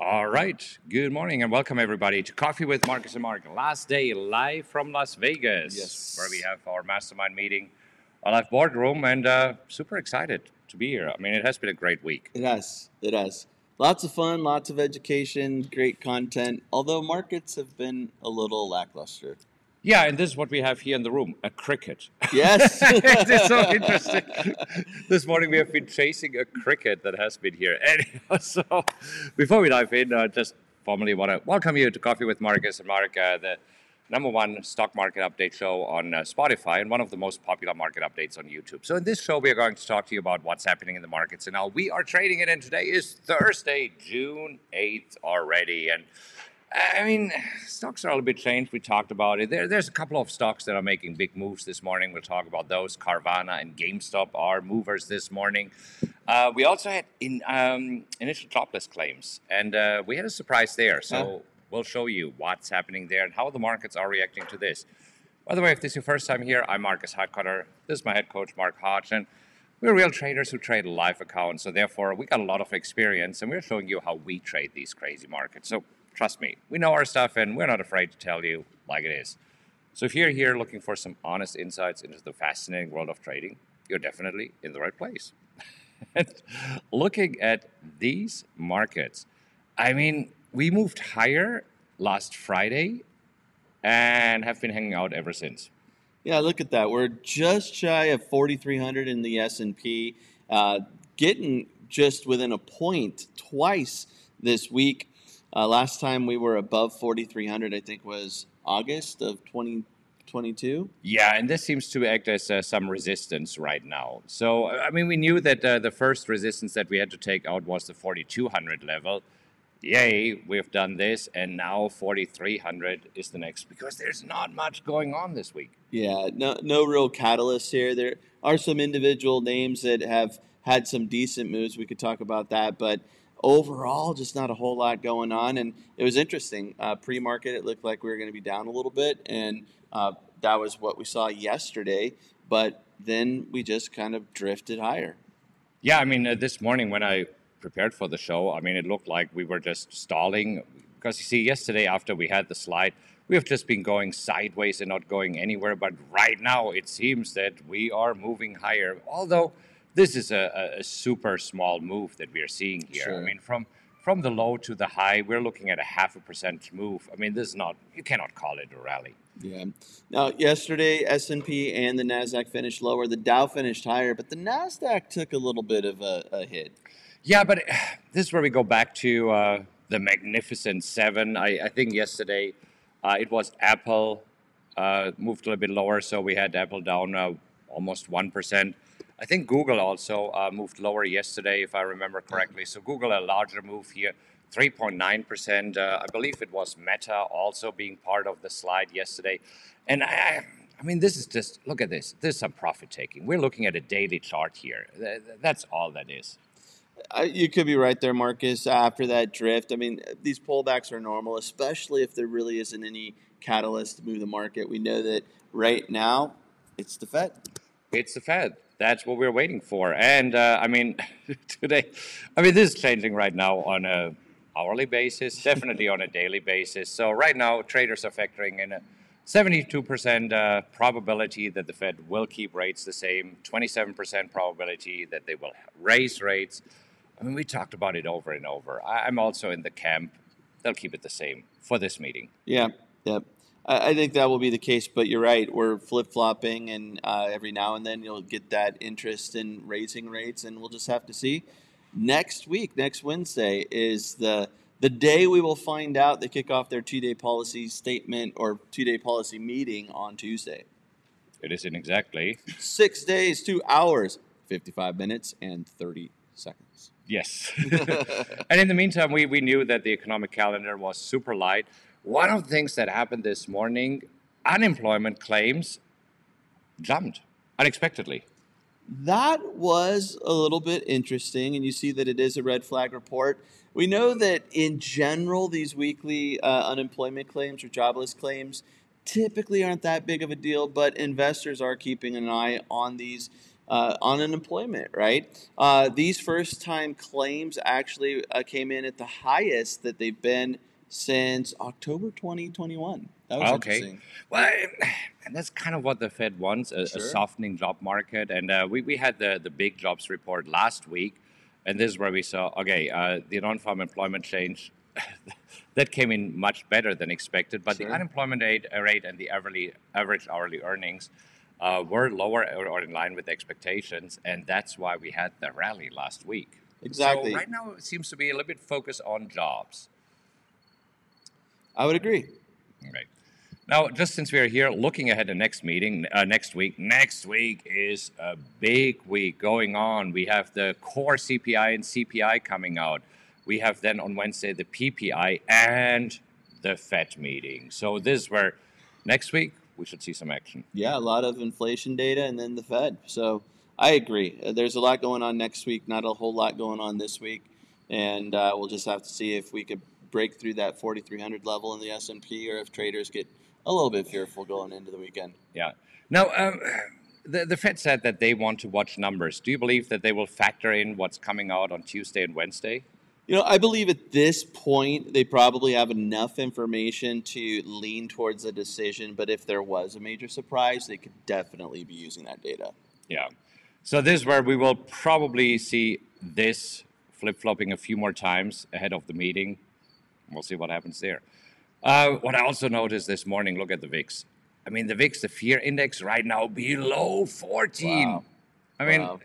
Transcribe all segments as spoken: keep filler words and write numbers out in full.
All right. Good morning and welcome everybody to Coffee with Marcus and Mark. Last day live from Las Vegas, Yes. where we have our mastermind meeting, a live boardroom, and uh, super excited to be here. I mean, it has been a great week. It has. It has. Lots of fun, lots of education, great content, although markets have been a little lackluster. Yeah, and this is what we have here in the room, a cricket. Yes. It is so interesting. This morning we have been chasing a cricket that has been here. Anyhow, so before we dive in, uh, just formally want to welcome you to Coffee with Marcus and Mark, uh, the number one stock market update show on uh, Spotify and one of the most popular market updates on YouTube. So in this show, we are going to talk to you about what's happening in the markets and how we are trading it. And today is Thursday, June eighth already. And I mean, stocks are a little bit changed. We talked about it. There, there's a couple of stocks that are making big moves this morning. We'll talk about those. Carvana and GameStop are movers this morning. Uh, we also had in, um, initial jobless claims, and uh, we had a surprise there. So Huh? we'll show you what's happening there and how the markets are reacting to this. By the way, if this is your first time here, I'm Marcus Hodcutter. This is my head coach, Mark Hodge, and we're real traders who trade a live account. So therefore, we got a lot of experience, and we're showing you how we trade these crazy markets. So trust me, we know our stuff, and we're not afraid to tell you like it is. So if you're here looking for some honest insights into the fascinating world of trading, you're definitely in the right place. And looking at these markets, I mean, we moved higher last Friday and have been hanging out ever since. Yeah, look at that. We're just shy of forty-three hundred in the S and P, uh, getting just within a point twice this week. Uh, last time we were above forty-three hundred, I think, was August of twenty twenty-two. Yeah, and this seems to act as uh, some resistance right now. So, I mean, we knew that uh, the first resistance that we had to take out was the forty-two hundred level. Yay, we've done this, and now forty-three hundred is the next because there's not much going on this week. Yeah, no, no real catalyst here. There are some individual names that have had some decent moves. We could talk about that, but overall, just not a whole lot going on. And it was interesting. Uh, pre-market, it looked like we were going to be down a little bit, and uh, that was what we saw yesterday. But then we just kind of drifted higher. Yeah, I mean, uh, this morning when I prepared for the show, I mean, it looked like we were just stalling because you see, yesterday after we had the slide, we have just been going sideways and not going anywhere. But right now, it seems that we are moving higher. Although this is a, a, a super small move that we are seeing here. Sure. I mean, from from the low to the high, we're looking at a half a percent move. I mean, this is not, you cannot call it a rally. Yeah. Now, yesterday, S and P and the NASDAQ finished lower. The Dow finished higher, but the NASDAQ took a little bit of a, a hit. Yeah, but uh, this is where we go back to uh, the Magnificent Seven. I, I think yesterday uh, it was Apple uh, moved a little bit lower, so we had Apple down uh, almost one percent. I think Google also uh, moved lower yesterday, if I remember correctly. So Google, a larger move here, three point nine percent. Uh, I believe it was Meta also being part of the slide yesterday. And I, I mean, this is just, look at this. This is some profit taking. We're looking at a daily chart here. Th- That's all that is. I, you could be right there, Marcus. After that drift, I mean, these pullbacks are normal, especially if there really isn't any catalyst to move the market. We know that right now it's the Fed. It's the Fed. That's what we're waiting for. And uh, I mean, today, I mean, this is changing right now on a hourly basis, definitely on a daily basis. So right now, traders are factoring in a seventy-two percent uh, probability that the Fed will keep rates the same, twenty-seven percent probability that they will raise rates. I mean, we talked about it over and over. I- I'm also in the camp. They'll keep it the same for this meeting. Yeah, yeah. I, I think that will be the case, but you're right. We're flip flopping, and uh, every now and then you'll get that interest in raising rates, and we'll just have to see. Next week, next Wednesday, is the the day we will find out. They kick off their two day policy statement or two day policy meeting on Tuesday. It isn't exactly. Six days, two hours, fifty-five minutes, and thirty seconds. Yes. And in the meantime, we, we knew that the economic calendar was super light. One of the things that happened this morning, unemployment claims jumped unexpectedly. That was a little bit interesting, and you see that it is a red flag report. We know that in general, these weekly uh, unemployment claims or jobless claims typically aren't that big of a deal, but investors are keeping an eye on these. uh, on unemployment, right? Uh, these first-time claims actually uh, came in at the highest that they've been since October twenty twenty-one. That was Okay. interesting. Well, and that's kind of what the Fed wants, a, a Sure. softening job market. And uh, we, we had the, the big jobs report last week. And this is where we saw, okay, uh, the non-farm employment change, that came in much better than expected. But Sure. the unemployment rate, uh, rate and the hourly, average hourly earnings uh, were lower or, or in line with expectations. And that's why we had the rally last week. Exactly. So right now it seems to be a little bit focused on jobs. I would agree. Right. Now, just since we are here looking ahead to next meeting, uh, next week, next week is a big week going on. We have the core C P I and C P I coming out. We have then on Wednesday the P P I and the Fed meeting. So this is where next week we should see some action. Yeah, a lot of inflation data and then the Fed. So I agree. Uh, There's a lot going on next week, not a whole lot going on this week. And uh, we'll just have to see if we could break through that forty-three hundred level in the S and P or if traders get a little bit fearful going into the weekend. Yeah. Now, um, the, the Fed said that they want to watch numbers. Do you believe that they will factor in what's coming out on Tuesday and Wednesday? You know, I believe at this point they probably have enough information to lean towards a decision, but if there was a major surprise, they could definitely be using that data. Yeah. So this is where we will probably see this flip-flopping a few more times ahead of the meeting. We'll see what happens there. Uh, what I also noticed this morning, look at the V I X. I mean, the V I X, the fear index right now below fourteen. Wow. I mean, Wow.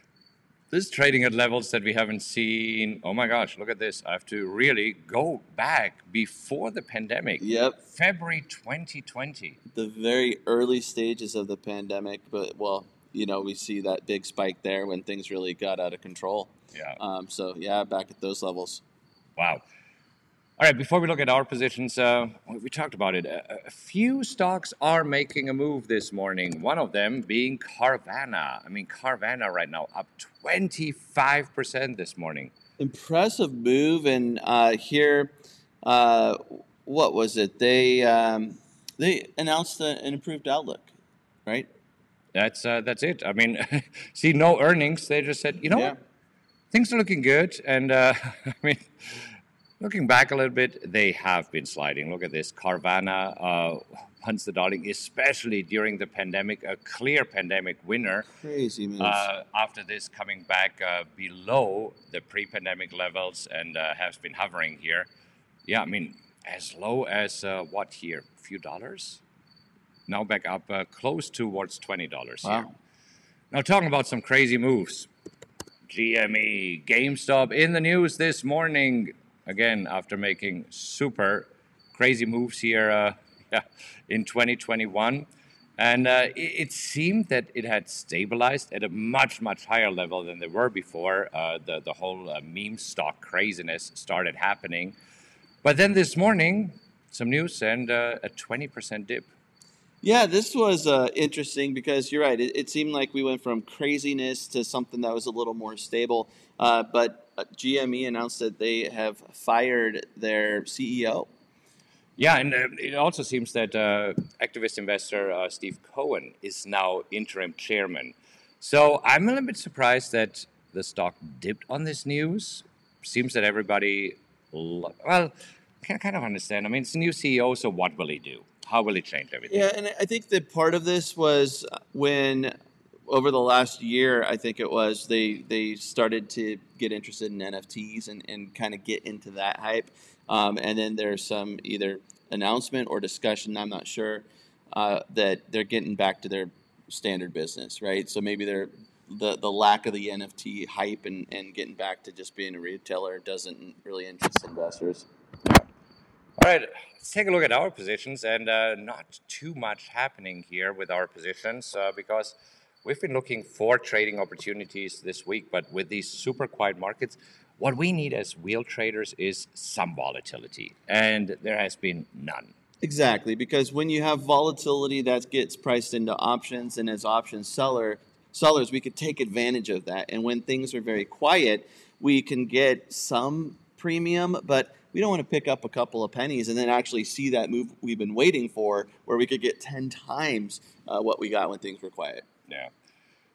this is trading at levels that we haven't seen. Oh my gosh, look at this. I have to really go back before the pandemic. Yep. February twenty twenty. The very early stages of the pandemic, but well, you know, we see that big spike there when things really got out of control. Yeah. Um, so yeah, back at those levels. Wow. All right, before we look at our positions, uh, we talked about it. A, a few stocks are making a move this morning. One of them being Carvana. I mean, Carvana right now up twenty-five percent this morning. Impressive move, and uh, here, uh, what was it? They um, they announced a, an improved outlook, right? That's uh, that's it. I mean, see, no earnings. They just said, you know Yeah. what? Things are looking good. And uh, I mean, looking back a little bit, they have been sliding. Look at this. Carvana, uh, once the darling, especially during the pandemic, a clear pandemic winner. Crazy moves. Uh, after this, coming back uh, below the pre-pandemic levels and uh, has been hovering here. Yeah, I mean, as low as uh, what here? A few dollars? Now back up uh, close towards twenty dollars here. Wow. Now talking about some crazy moves. G M E, GameStop in the news this morning. Again, after making super crazy moves here uh, yeah, in twenty twenty-one. And uh, it, it seemed that it had stabilized at a much, much higher level than they were before. Uh, the, the whole uh, meme stock craziness started happening. But then this morning, some news and uh, a twenty percent dip. Yeah, this was uh, interesting because you're right. It, it seemed like we went from craziness to something that was a little more stable. Uh, but uh, G M E announced that they have fired their C E O. Yeah, and uh, it also seems that uh, activist investor uh, Steve Cohen is now interim chairman. So I'm a little bit surprised that the stock dipped on this news. Seems that everybody, lo- well, can kind of understand. I mean, it's a new C E O, so what will he do? How will he change everything? Yeah, and I think that part of this was when, over the last year, I think it was, they they started to get interested in N F Ts and, and kind of get into that hype. Um, and then there's some either announcement or discussion, I'm not sure, uh, that they're getting back to their standard business, right? So maybe they're the, the lack of the N F T hype and, and getting back to just being a retailer doesn't really interest investors. All right, let's take a look at our positions, and uh, not too much happening here with our positions uh, because we've been looking for trading opportunities this week, but with these super quiet markets, what we need as wheel traders is some volatility, and there has been none. Exactly, because when you have volatility that gets priced into options, and as option seller sellers, we could take advantage of that. And when things are very quiet, we can get some premium, but we don't want to pick up a couple of pennies and then actually see that move we've been waiting for, where we could get ten times uh, what we got when things were quiet. Yeah.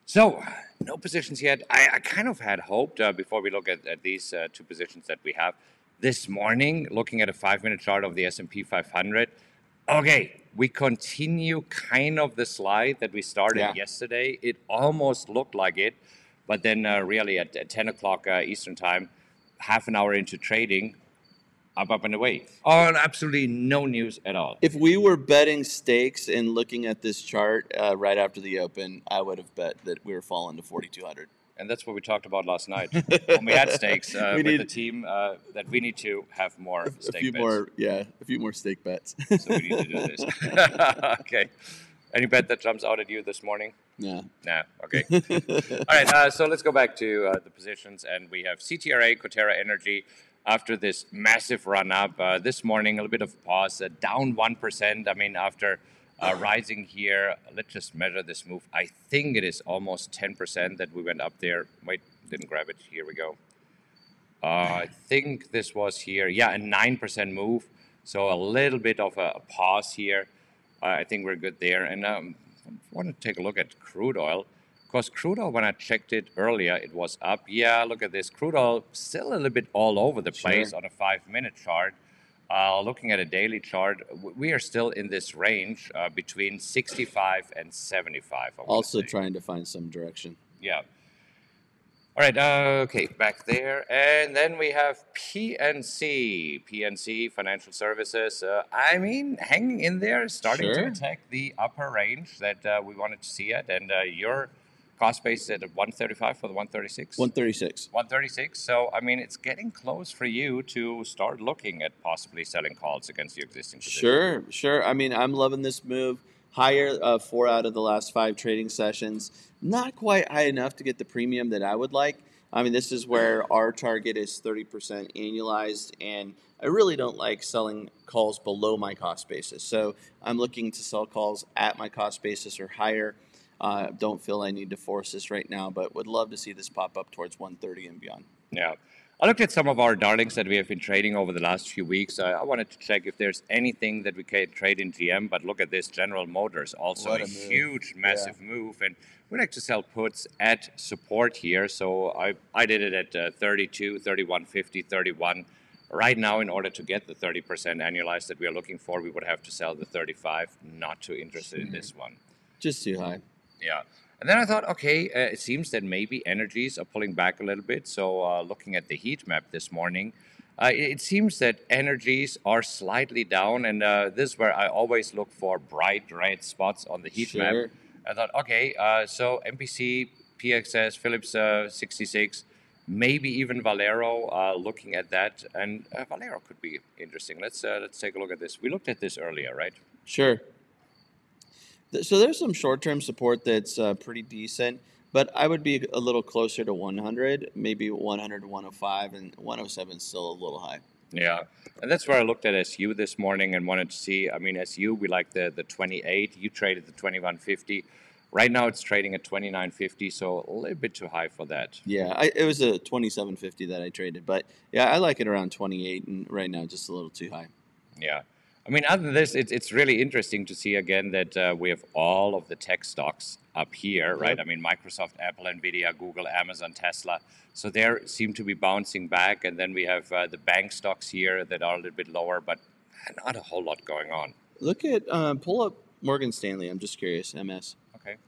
So, no positions yet. I, I kind of had hoped uh, before we look at, at these uh, two positions that we have this morning, looking at a five-minute chart of the S and P five hundred. Okay, we continue kind of the slide that we started Yeah. yesterday. It almost looked like it, but then uh, really at, at ten o'clock uh, Eastern time, half an hour into trading, up, up, and away. On absolutely no news at all. If we were betting stakes and looking at this chart uh, right after the open, I would have bet that we were falling to forty-two hundred. And that's what we talked about last night when we had stakes uh, We with need- the team, uh, that we need to have more A stake few bets. more, yeah, a few more stake bets. So we need to do this. Okay. Any bet that jumps out at you this morning? Yeah. Nah, okay. All right, uh, so let's go back to uh, the positions. And we have C T R A, Coterra Energy, after this massive run up. Uh, this morning, a little bit of a pause, uh, down one percent. I mean, after uh, rising here, let's just measure this move. I think it is almost ten percent that we went up there. Wait, didn't grab it. Here we go. Uh, I think this was here. Yeah, a nine percent move. So a little bit of a, a pause here. Uh, I think we're good there. And um, I want to take a look at crude oil. Because crude oil, when I checked it earlier, it was up. Yeah, look at this. Crude oil still a little bit all over the place Sure. on a five-minute chart. Uh, looking at a daily chart, w- we are still in this range uh, between sixty-five and seventy-five. I wanna Also say. trying to find some direction. Yeah. All right, uh, okay, back there. And then we have P N C, P N C Financial Services. Uh, I mean, hanging in there, starting Sure. to attack the upper range that uh, we wanted to see it. And uh, your cost base is at one thirty-five for the one thirty-six? one thirty-six. one thirty-six. So, I mean, it's getting close for you to start looking at possibly selling calls against your existing position. Sure, sure. I mean, I'm loving this move. Higher, uh, four out of the last five trading sessions. Not quite high enough to get the premium that I would like. I mean, this is where our target is thirty percent annualized, and I really don't like selling calls below my cost basis. So I'm looking to sell calls at my cost basis or higher. Uh, don't feel I need to force this right now, but would love to see this pop up towards one thirty and beyond. Yeah. I looked at some of our darlings that we have been trading over the last few weeks. Uh, I wanted to check if there's anything that we can trade in G M, but look at this, General Motors, also What a, a move. huge, massive move. And we like to sell puts at support here. So I, I did it at uh, thirty-two, thirty-one fifty, thirty-one. Right now, in order to get the thirty percent annualized that we are looking for, we would have to sell the thirty-five. Not too interested in this one. Just too high. Yeah. And then I thought, okay, uh, it seems that maybe energies are pulling back a little bit. So uh, looking at the heat map this morning, uh, it, it seems that energies are slightly down. And uh, this is where I always look for bright red spots on the heat Sure. map. I thought, okay, uh, so M P C, P X S, Phillips uh, sixty-six, maybe even Valero, uh, looking at that. And uh, Valero could be interesting. Let's, uh, let's take a look at this. We looked at this earlier, right? Sure. Th- So there's some short-term support that's uh, pretty decent, but I would be a little closer to one hundred, maybe one hundred to one oh five, and one oh seven is still a little high. Yeah, and that's where I looked at S U this morning and wanted to see. I mean, S U, we like the the twenty-eight. You traded the twenty-one fifty. Right now, it's trading at twenty-nine fifty, so a little bit too high for that. Yeah, I, it was a twenty-seven fifty that I traded, but yeah, I like it around twenty-eight, and right now just a little too high. Yeah, I mean, other than this, it's it's really interesting to see again that uh, we have all of the tech stocks up here, right? Yep. I mean, Microsoft, Apple, Nvidia, Google, Amazon, Tesla. So they seem to be bouncing back, and then we have uh, the bank stocks here that are a little bit lower, but not a whole lot going on. Look at um, pull up Morgan Stanley. I'm just curious. M S. Okay.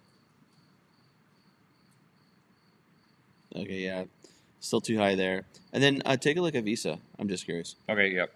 Okay, yeah, still too high there. And then uh, take a look at Visa. I'm just curious. Okay. Yep.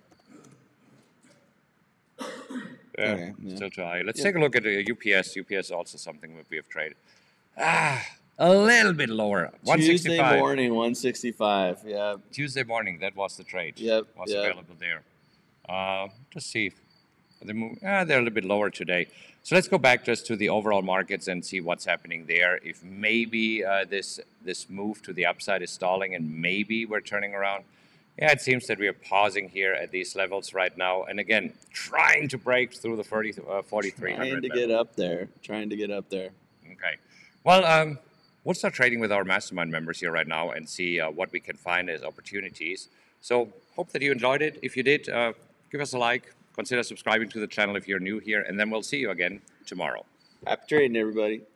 Yeah, Okay, yeah. still too high. Let's Yeah. take a look at uh, U P S. U P S is also something that we have traded. Ah, a little bit lower. one Tuesday sixty-five. morning, one sixty-five. Yeah. Tuesday morning, that was the trade. Yep, Was yep. available there. Uh, just see. They move, ah, they're a little bit lower today. So let's go back just to the overall markets and see what's happening there. If maybe uh, this this move to the upside is stalling and maybe we're turning around. Yeah, it seems that we are pausing here at these levels right now. And again, trying to break through the forty, uh, forty-three hundred Trying to level. get up there. Trying to get up there. Okay. Well, um, we'll start trading with our mastermind members here right now and see uh, what we can find as opportunities. So hope that you enjoyed it. If you did, uh, give us a like. Consider subscribing to the channel if you're new here. And then we'll see you again tomorrow. Happy trading, everybody.